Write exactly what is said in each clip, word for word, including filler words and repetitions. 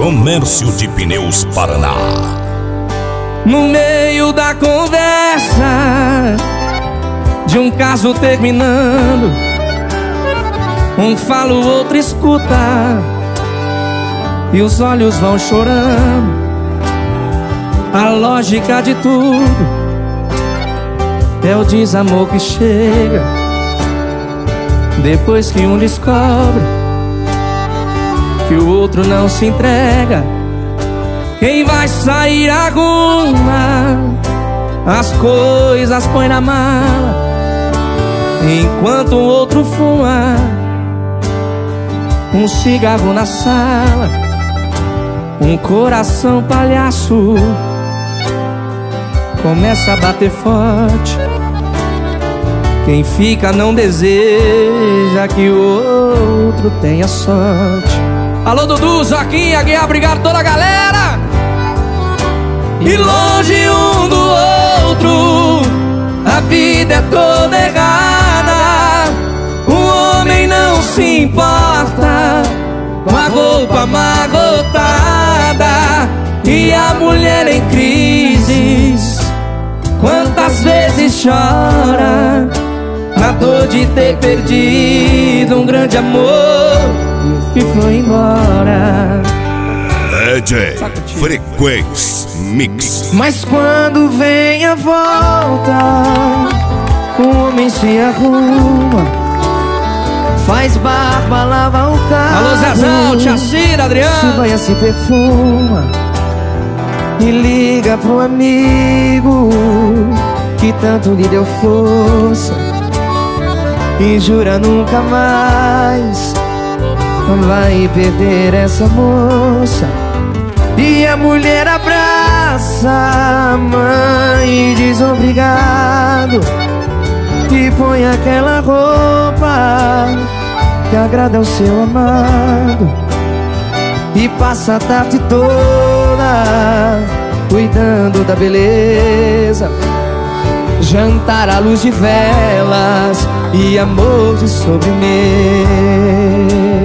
Comércio de Pneus Paraná. No meio da conversa de um caso terminando, um fala, o outro escuta, e os olhos vão chorando. A lógica de tudo é o desamor que chega depois que um descobre que o outro não se entrega. Quem vai sair arruma as coisas, põe na mala, enquanto o outro fuma um cigarro na sala. Um coração palhaço começa a bater forte. Quem fica não deseja que o outro tenha sorte. Alô, Dudu, Joaquim, Aguiar, obrigado toda a galera. E longe um do outro, a vida é toda errada. O homem não se importa com a roupa amarrotada, e a mulher em crises quantas vezes chora na dor de ter perdido um grande amor que foi embora. D J Frequência Mix. Mas quando vem a volta, o homem se arruma, faz barba, lava o carro. Alô, Zezão, Tia Cira, Adriano. Se banha, se perfuma e liga pro amigo que tanto lhe deu força, e jura nunca mais vai perder essa moça. E a mulher abraça a mãe e diz obrigado, e põe aquela roupa que agrada ao seu amado, e passa a tarde toda cuidando da beleza, jantar à luz de velas e amor de sobremesa.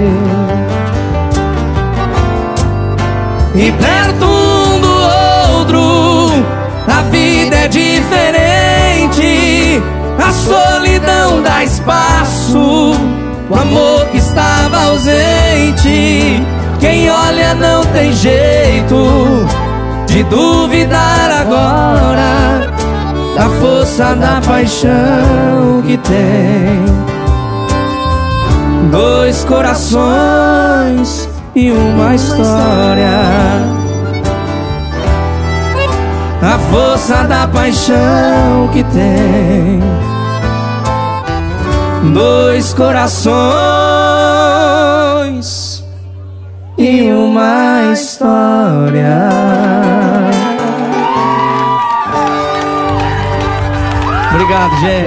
E perto um do outro, a vida é diferente. A solidão dá espaço, o amor que estava ausente. Quem olha não tem jeito de duvidar agora da força da paixão que tem. Dois corações e uma história. A força da paixão que tem. Dois corações e uma história. Obrigado, gente.